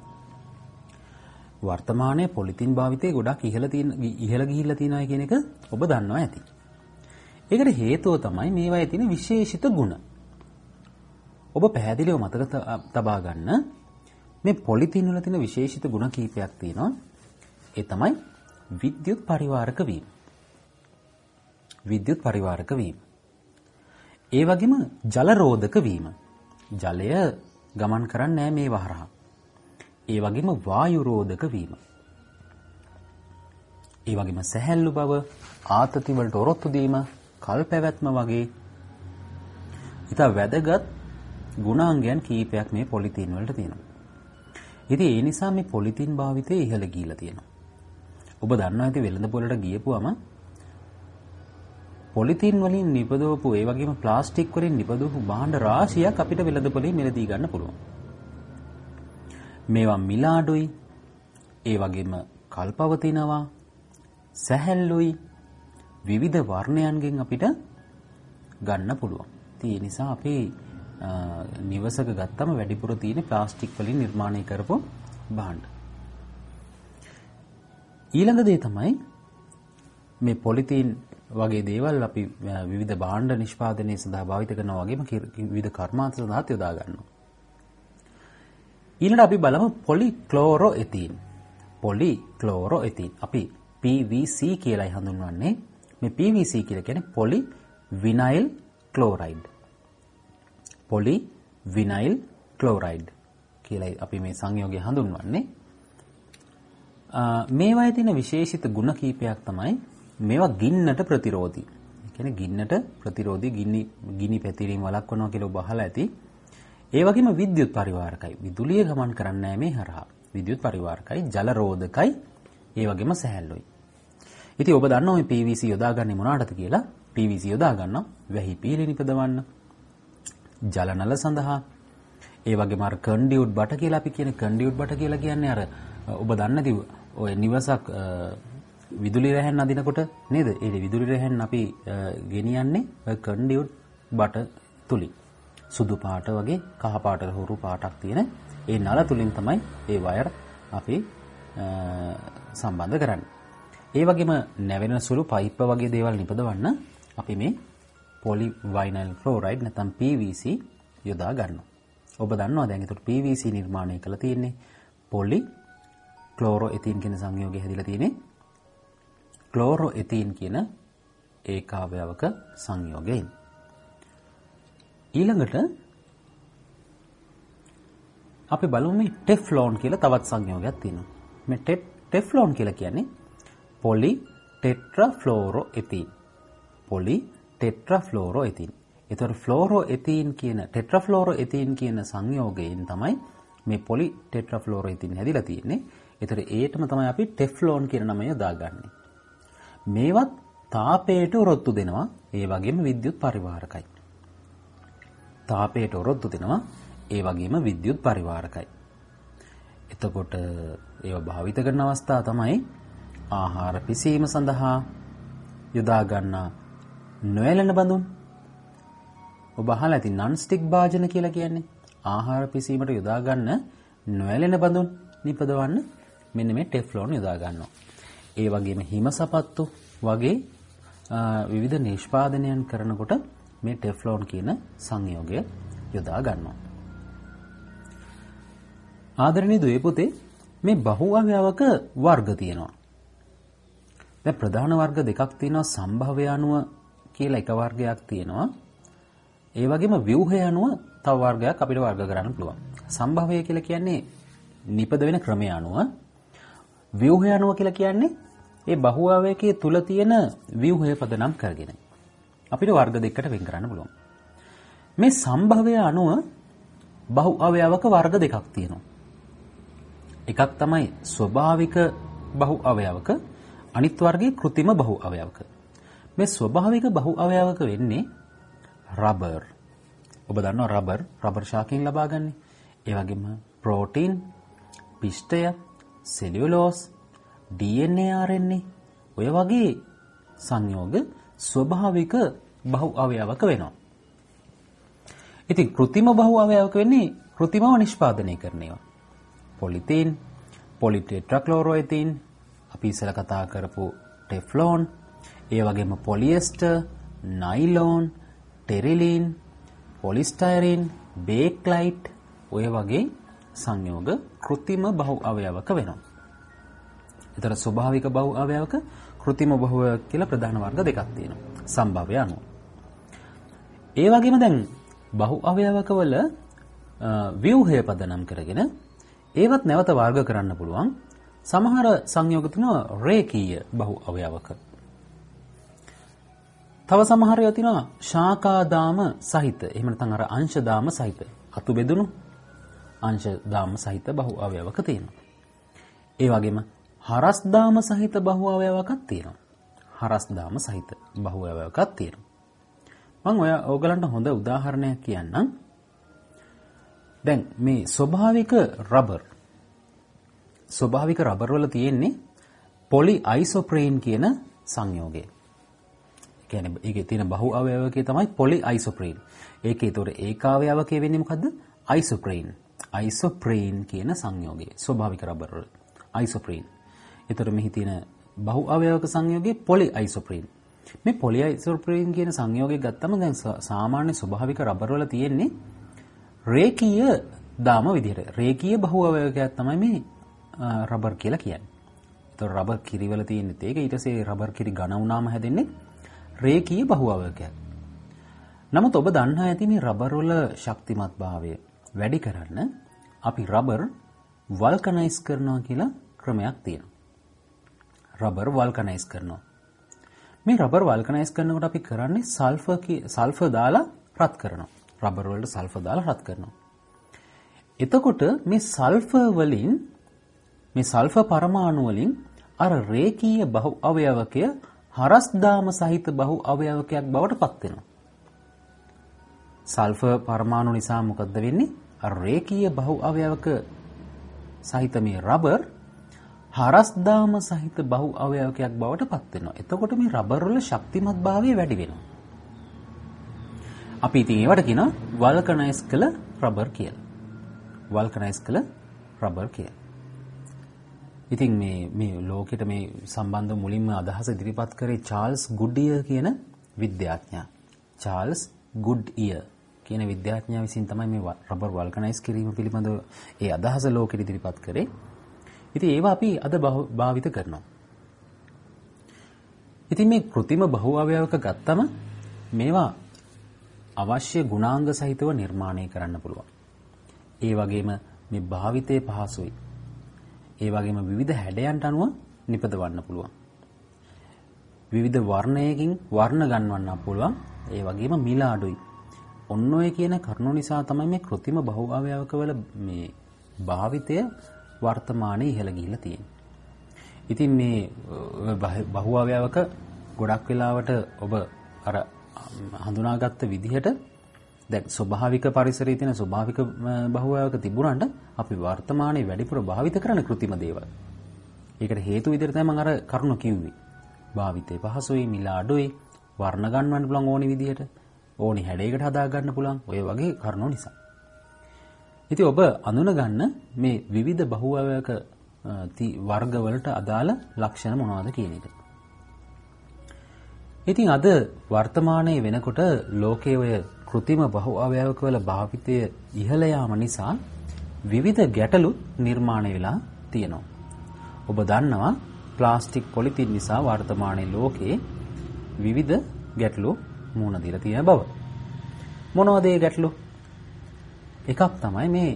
වර්තමානයේ පොලිතීන් භාවිතය ගොඩක් ඉහළ තියෙන ඉහළ ගිහිල්ලා තියෙනවා කියන එක ඔබ දන්නවා ඇති. ඒකට හේතුව තමයි මේවායේ තියෙන විශේෂිත ගුණ. ඔබ පැහැදිලිව මතක තබා ගන්න මේ පොලිතීන් වල තියෙන විශේෂිත ගුණ කීපයක් තියෙනවා. ඒ තමයි විද්‍යුත් පරිවාරක වීම. විද්‍යුත් පරිවාරක වීම. ඒ වගේම ජල රෝධක වීම. ජලය ගමන් කරන්නේ නැහැ මේ වහරහා. ඒ වගේම වායු රෝධක වීම. ඒ වගේම සැහැල්ලු බව, ආතති වලට ඔරොත්තු දීම, කල් පැවැත්ම වගේ ඊට වැදගත් ගුණාංගයන් කීපයක් මේ පොලිතීන් වලට තියෙනවා. ඉතින් ඒ නිසා මේ පොලිතීන් භාවිතය ඉහළ ගිහිලා තියෙනවා. ඔබ දන්නවා ඇති වෙළඳ පොළට ගියපුවම පොලිතීන් වලින් නිපදවපු ඒ වගේම ප්ලාස්ටික් වලින් නිපදවපු භාණ්ඩ රාශියක් අපිට වෙළඳ පොලේ මිලදී ගන්න පුළුවන්. මේවා මිල අඩුයි, ඒ වගේම කල්පවතිනවා, සැහැල්ලුයි, විවිධ වර්ණයන්ගෙන් අපිට ගන්න පුළුවන්. ඒ නිසා අපි නිවසක ගත්තම වැඩිපුර තියෙන ප්ලාස්ටික් වලින් නිර්මාණය කරපු භාණ්ඩ. ඊළඟ දේ තමයි මේ පොලිතීන් වගේ දේවල් අපි විවිධ භාණ්ඩ නිෂ්පාදනයේ සඳහා භාවිත කරනවා වගේම විවිධ කර්මාන්ත සඳහාත් යොදා ගන්නවා. ඊළඟට අපි බලමු පොලික්ලෝරෝඑතීන්. පොලික්ලෝරෝඑතීන් අපි පී වී සී කියලායි හඳුන්වන්නේ. මේ පී වී සී කියලා කියන්නේ පොලි විනයිල් ක්ලෝරයිඩ්. පොලි විනයිල් ක්ලෝරයිඩ් කියලායි අපි මේ සංයෝගය හඳුන්වන්නේ. මේවායේ තියෙන විශේෂිත ගුණ කීපයක් තමයි මේවා ගින්නට ප්‍රතිරෝධී. ඒ කියන්නේ ගින්නට ප්‍රතිරෝධී ගිනි ගිනි පැතිරීම වළක්වනවා කියලා ඔබ අහලා ඇති. ඒ වගේම විද්‍යුත් පරිවාරකයි. විදුලිය ගමන් කරන්නේ නැහැ මේ හරහා. විද්‍යුත් පරිවාරකයි, ජල රෝධකයි, ඒ වගේම සැහැල්ලුයි. ඉතින් ඔබ දන්නවා මේ පී වී සී යොදාගන්නේ මොනකටද කියලා? පී වී සී යොදා ගන්නවා වැහි පීලි නිපදවන්න, ජල නල සඳහා. ඒ වගේම අර කන්ඩියුට් බට කියලා අපි කියන කන්ඩියුට් බට කියලා කියන්නේ අර ඔබ දන්නේ නැති ඔය නිවසක් විදුලි රැහැන් අදිනකොට නේද? ඒ විදුලි රැහැන් අපි ගෙනියන්නේ ඔය කන්ඩියුට් බට තුලින්. සුදු පාට වගේ කහ පාට හුරු පාටක් තියෙන ඒ නල තුලින් තමයි ඒ වයර් අපි සම්බන්ධ කරන්නේ. ඒ වගේම නැවෙන සුළු පයිප්ප වගේ දේවල් නිපදවන්න අපි මේ පොලිවයිනල් ක්ලෝරයිඩ් නැත්නම් P V C යොදා ගන්නවා. ඔබ දන්නවා දැන් ඒකට P V C නිර්මාණය කළ තියෙන්නේ පොලි ක්ලෝරෝ එතීන් කියන සංයෝගය හැදිලා තියෙන්නේ ක්ලෝරෝ එතීන් කියන ඒකාවයවක සංයෝගයෙන්. ඊළඟට අපි බලමු මේ ටෙෆ්ලෝන් කියලා තවත් සංයෝගයක් තියෙනවා. මේ ටෙෆ්ලෝන් කියලා කියන්නේ පොලි ටෙට්‍රාෆ්ලෝරෝ එතීන්. පොලි ටෙට්‍රාෆ්ලෝරෝ එතීන්. ඒතර ෆ්ලෝරෝ එතීන් කියන ටෙට්‍රාෆ්ලෝරෝ එතීන් කියන සංයෝගයෙන් තමයි මේ පොලි ටෙට්‍රාෆ්ලෝරෝ එතීන් හැදිලා තියෙන්නේ. ඒතර ඒටම තමයි අපි ටෙෆ්ලෝන් කියන නම යොදාගන්නේ. මේවත් තාපයට ඔරොත්තු දෙනවා. ඒ වගේම විද්‍යුත් පරිවාරකයි. තාපයට ඔරොත්තු දෙනවා. ඒ වගේම විද්‍යුත් පරිවාරකයි. එතකොට ඒව භාවිත කරන අවස්ථා තමයි ආහාර පිසීම සඳහා යොදා ගන්නා නොඇලෙන බඳුන්. ඔබ අහලා ඇති නන් ස්ටික් භාජන කියලා කියන්නේ ආහාර පිසීමට යොදා ගන්න නොඇලෙන බඳුන් නිපදවන්න මෙන්න මේ ටෙෆ්ලෝන් යොදා ගන්නවා. ඒ වගේම හිම සපත්තු වගේ විවිධ නිෂ්පාදනයන් කරනකොට මේ ටෙෆ්ලෝන් කියන සංයෝගය යොදා ගන්නවා. ආදරණීය දුවේ පුතේ මේ බහු අවයවක වර්ග තියෙනවා. දැන් ප්‍රධාන වර්ග දෙකක් තියෙනවා. සම්භවය අණුව කියලා එක වර්ගයක් තියෙනවා. ඒ වගේම ව්‍යුහය අණුව තව වර්ගයක් අපිට වර්ග කරන්න පුළුවන්. සම්භවය කියලා කියන්නේ නිපද වෙන ක්‍රමය අණුව. ව්‍යුහය අණුව කියලා කියන්නේ ඒ බහු අවයවකයේ තුල තියෙන ව්‍යුහය පදනම් කරගෙන අපිට වර්ග දෙකකට වෙන් කරන්න පුළුවන්. මේ සම්භවය අණුව බහු අවයවක වර්ග දෙකක් තියෙනවා. එකක් තමයි ස්වභාවික බහු අවයවක, අනිත් වර්ගයේ કૃතිම බහු අවයවක. මේ ස්වභාවික බහු අවයවක වෙන්නේ රබර්. ඔබ දන්නවා රබර් රබර් ශාකයෙන් ලබා ගන්න. ඒ වගේම ප්‍රෝටීන්, පිෂ්ඨය, cellulose, D N A R N A ඔය වගේ සංයෝග ස්වභාවික බහු අවයවක වෙනවා. ඉතින් કૃතිම බහු අවයවක වෙන්නේ કૃතිමව නිෂ්පාදනය කරන ඒවා. පොලිතීන්, පොලිටෙට්‍රාක්ලෝරෝඑතීන්, අපි ඉස්සෙල්ලා කතා කරපු ටෙෆ්ලෝන්, ඒ වගේම පොලියස්ටර්, නයිලෝන්, ටෙරිලින්, පොලිස්ටයිරින්, බේක්ලයිට් ඔය වගේ සංයෝග કૃතිම බහු අවයවක වෙනවා. ඒතර ස්වභාවික බහු අවයවක, કૃතිම බහු අවයවක කියලා ප්‍රධාන වර්ග දෙකක් තියෙනවා. සම්භාව්‍ය අණු. ඒ වගේම දැන් බහු අවයවකවල ව්‍යුහය පදනම් කරගෙන ඒවත් නැවත වර්ග කරන්න පුළුවන්. සමහර සංයෝග තියෙනවා රේඛීය බහු අවයවක. තව සමහර ඒවා තියෙනවා ශාකාදාම සහිත. එහෙම නැත්නම් අර අංශදාම සහිත. අතු බෙදුණු අංශදාම සහිත බහු අවයවක තියෙනවා. ඒ වගේම හරස්දාම සහිත බහු අවයවකක් තියෙනවා. හරස්දාම සහිත බහු අවයවකක් තියෙනවා. මම ඔය ඕගලන්ට හොඳ උදාහරණයක් කියන්නම්. දැන් මේ ස්වභාවික රබර් ස්වභාවික රබර් වල තියෙන්නේ පොලි අයිසෝප්‍රේන් කියන සංයෝගය. ඒ කියන්නේ ඒකේ තියෙන බහු අවයවකයේ තමයි පොලි අයිසෝප්‍රේන්. ඒකේ ඒතොර ඒකාවයවකයේ වෙන්නේ මොකද්ද? අයිසෝප්‍රේන්. අයිසෝප්‍රේන් කියන සංයෝගය. ස්වභාවික රබර් වල අයිසෝප්‍රේන්. ඒතොර මෙහි තියෙන බහු අවයවක සංයෝගයේ පොලි අයිසෝප්‍රේන්. මේ පොලි අයිසෝප්‍රේන් කියන සංයෝගය ගත්තම දැන් සාමාන්‍ය ස්වභාවික රබර් වල තියෙන්නේ රේඛීය දාම විදිහට. රේඛීය බහු අවයවකයක් තමයි මේ රබර් කියලා කියන්නේ. ඒතකොට රබර් කිරි වල තියෙන්නේ ඒක. ඊට පස්සේ රබර් කිරි ඝන වුණාම හැදෙන්නේ රේඛීය බහු අවයවකයක්. නමුත් ඔබ දන්නා ඇති මේ රබර් වල ශක්තිමත් භාවය වැඩි කරන්න අපි රබර් වල්කනයිස් කරනවා කියලා ක්‍රමයක් තියෙනවා. රබර් වල්කනයිස් කරනවා. මේ රබර් වල්කනයිස් කරනකොට අපි කරන්නේ සල්ෆර් සල්ෆර් දාලා රත් කරනවා. රබර් වලට සල්ෆර් දාලා රත් කරනවා. එතකොට මේ සල්ෆර් වලින් මේ සල්ෆර් පරමාණු වලින් අර රේඛීය බහු අවයවකය හරස්දාම සහිත බහු අවයවකයක් බවට පත් වෙනවා. සල්ෆර් පරමාණු නිසා මොකද වෙන්නේ? අර රේඛීය බහු අවයවක සහිත මේ රබර් හරස්දාම සහිත බහු අවයවකයක් බවට පත් වෙනවා. එතකොට මේ රබර් වල ශක්තිමත් භාවය වැඩි වෙනවා. අපි ඉතින් ඒවට කියනවා වල්කනයිස් කළ රබර් කියලා. වල්කනයිස් කළ රබර් කියලා. ඉතින් මේ මේ ලෝකෙට මේ සම්බන්ධ මුලින්ම අදහස ඉදිරිපත් කරේ චාල්ස් ගුඩ්ඉයර් කියන විද්‍යාඥයා. චාල්ස් ගුඩ්ඉයර් කියන විද්‍යාඥයා විසින් තමයි මේ රබර් වල්කනයිස් කිරීම පිළිබඳව ඒ අදහස ලෝකෙට ඉදිරිපත් කරේ. ඉතින් ඒවා අපි අද භාවිත කරනවා. ඉතින් මේ કૃතිම බහු අවයවක ගත්තම මේවා අවශ්‍ය ගුණාංග සහිතව නිර්මාණය කරන්න පුළුවන්. ඒ වගේම මේ භාවිතයේ පහසුයි. ඒ වගේම විවිධ හැඩයන්ට අනුව නිපදවන්න පුළුවන්. විවිධ වර්ණයකින් වර්ණ ගන්වන්න පුළුවන්. ඒ වගේම මිල අඩුයි. ඔන්න ඔය කියන කරුණු නිසා තමයි මේ કૃතිම බහු අවයවක වල මේ භාවිතය වර්තමානයේ ඉහළ ගිහිලා තියෙන්නේ. ඉතින් මේ බහු අවයවක ගොඩක් වෙලාවට ඔබ අර හඳුනාගත්ත විදිහට දැන් ස්වභාවික පරිසරයේ තියෙන ස්වභාවික බහු අවයවක තිබුණාට අපි වර්තමානයේ වැඩිපුර භාවිත කරන કૃතිම දේවල්. ඒකට හේතු විදිහට තමයි මම අර කරුණ කිව්වේ. භාවිතේ පහසුයි, මිල අඩුයි, වර්ණ ගන්නවන්න පුළුවන් ඕනි විදිහට, ඕනි හැඩයකට හදා ගන්න පුළුවන්. ඔය වගේ කරුණු නිසා. ඉතින් ඔබ අඳුන ගන්න මේ විවිධ බහු අවයවක වර්ග වලට අදාළ ලක්ෂණ මොනවද කියන එක. ඉතින් අද වර්තමානයේ වෙනකොට ලෝකයේ ඔය કૃතිම බහු අවයවක වල භාවිතය ඉහළ යාම නිසා විවිධ ගැටලු නිර්මාණය වෙලා තියෙනවා. ඔබ දන්නවා ප්ලාස්ටික් පොලිතින් නිසා වර්තමානයේ ලෝකයේ විවිධ ගැටලු මුහුණ දීලා තියෙන බව. මොනවද ඒ ගැටලු? එකක් තමයි මේ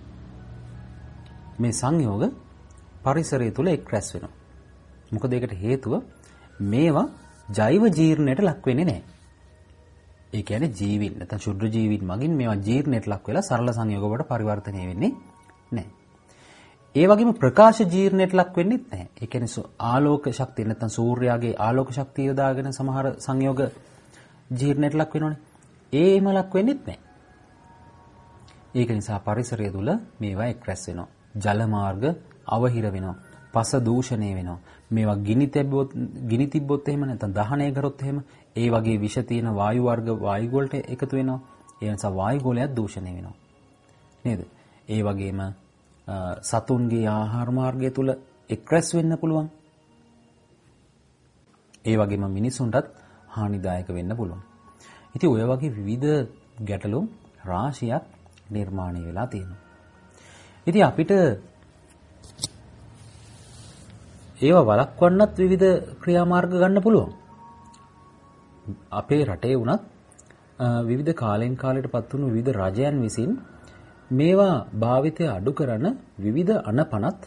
මේ සංයෝග පරිසරය තුල එක් රැස් වෙනවා. මොකද ඒකට හේතුව මේවා ජෛව ජීර්ණයට ලක් වෙන්නේ නැහැ. ඒ කියන්නේ ජීවීන් නැත්නම් ශුද්ධ ජීවීන් මගින් මේවා ජීර්ණයට ලක් වෙලා සරල සංයෝග වලට පරිවර්තනය වෙන්නේ නැහැ. ඒ වගේම ප්‍රකාශ ජීර්ණයට ලක් වෙන්නේ නැහැ. ඒ කියන්නේ ආලෝක ශක්තිය නැත්නම් සූර්යාගේ ආලෝක ශක්තිය යොදාගෙන සමහර සංයෝග ජීර්ණයට ලක් වෙනවනේ. ඒම ලක් වෙන්නේ නැහැ. ඒක නිසා පරිසරය තුල මේවා එක් රැස් වෙනවා. ජල මාර්ග අවහිර වෙනවා. පස දූෂණය වෙනවා. මේවා ගිනි තිබ්බොත් ගිනි තිබ්බොත් එහෙම නැත්නම් දහනය කරොත් එහෙම ඒ වගේ විෂ තියෙන වායු වර්ග වායු වලට එකතු වෙනවා. ඒ නිසා වායු ගෝලයක් දූෂණය වෙනවා. නේද? ඒ වගේම සතුන්ගේ ආහාර මාර්ගය තුල එක් රැස් වෙන්න පුළුවන්. ඒ වගේම මිනිසුන්ටත් හානිදායක වෙන්න පුළුවන්. ඉතින් ඔය වගේ විවිධ ගැටලු රාශියක් නිර්මාණය වෙලා තියෙනවා. ඉතින් අපිට ඒවා වළක්වන්නත් විවිධ ක්‍රියාමාර්ග ගන්න පුළුවන්. අපේ රටේ වුණත් විවිධ කාලෙන් කාලයට පත් වුණු විවිධ රජයන් විසින් මේවා භාවිතය අඩු කරන විවිධ අනපනත්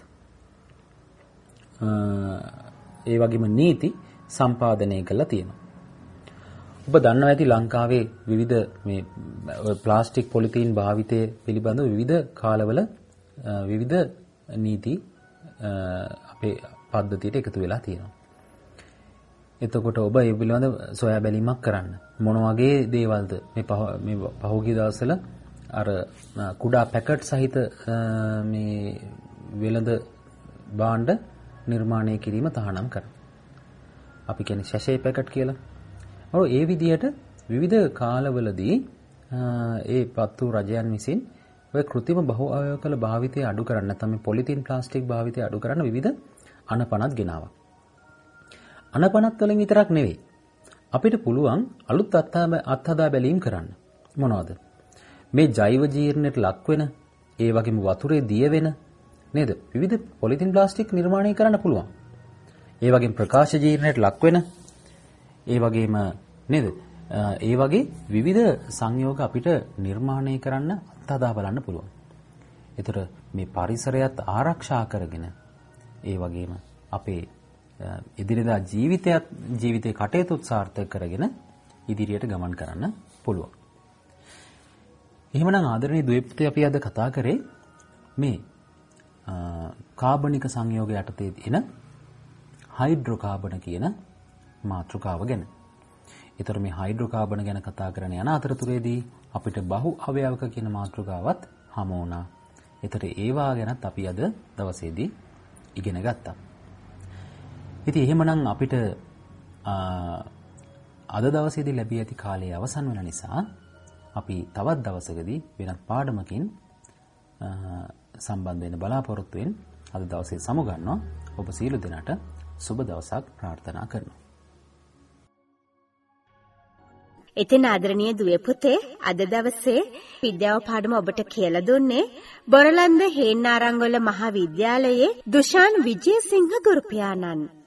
ඒ වගේම නීති සම්පාදනය කරලා තියෙනවා. ඔබ දන්නවා ඇති ලංකාවේ විවිධ මේ ප්ලාස්ටික් පොලිතීන් භාවිතය පිළිබඳව විවිධ කාලවල විවිධ නීති අපේ පද්ධතියට එකතු වෙලා තියෙනවා. එතකොට ඔබ ඒ පිළිබඳව සොයා බැලීමක් කරන්න. මොන වගේ දේවල්ද මේ මේ පහුගිය දවස්වල අර කුඩා පැකට් සහිත මේ වෙළඳ භාණ්ඩ නිර්මාණය කිරීම තහනම් කරනවා. අපි කියන්නේ ශැෂේ පැකට් කියලා. ඔව් ඒ විදිහට විවිධ කාලවලදී ඒ පත්තු රජයන් විසින් ඔය કૃතිම බහු අවයවකල භාවිතය අඩු කරන්න නැත්නම් මේ පොලිතින් ප්ලාස්ටික් භාවිතය අඩු කරන්න විවිධ අනපනත් ගෙනාවා. අනපනත් වලින් විතරක් නෙවෙයි. අපිට පුළුවන් අලුත් අත්හදා බැලීම් කරන්න. මොනවද? මේ ජෛව ජීර්ණයට ලක් වෙන, ඒ වගේම වතුරේ දිය වෙන නේද? විවිධ පොලිතින් ප්ලාස්ටික් නිර්මාණය කරන්න පුළුවන්. ඒ වගේම ප්‍රකාශ ජීර්ණයට ලක් වෙන, ඒ වගේම නේද? ඒ වගේ විවිධ සංයෝග අපිට නිර්මාණය කරන්න අත්හදා බලන්න පුළුවන්. ඒතර මේ පරිසරයත් ආරක්ෂා කරගෙන ඒ වගේම අපේ ඉදිරියදා ජීවිතයත් ජීවිතේ කටයුතු සාර්ථක කරගෙන ඉදිරියට ගමන් කරන්න පුළුවන්. එහෙමනම් ආදරණීය දුවේපුතේ අපි අද කතා කරේ මේ කාබනික සංයෝග යටතේ එන හයිඩ්‍රෝකාබන කියන මාතෘකාව ගැන. ඒතර මේ හයිඩ්‍රෝකාබන ගැන කතා කරන යන අතරතුරේදී අපිට බහු අවයවක කියන මාතෘකාවත් හමු වුණා. ඒතර ඒවා ගැනත් අපි අද දවසේදී ඉගෙන ගත්තා. ඉතින් එහෙමනම් අපිට අද දවසේදී ලැබී ඇති කාලය අවසන් වෙන නිසා අපි තවත් දවසකදී වෙනත් පාඩමකින් සම්බන්ධ වෙන බලාපොරොත්තු වෙන අද දවසේ සමුගන්නවා. ඔබ සියලු දෙනාට සුබ දවසක් ප්‍රාර්ථනා කරනවා. ඉතින් ආදරණීය දුවේ පුතේ අද දවසේ විද්‍යාව පාඩම ඔබට කියලා දුන්නේ බොරලන්ද හේන්නාරංගොල්ල මහා විද්‍යාලයේ දුෂාන් විජේසිංහ ගුරු පියාණන්.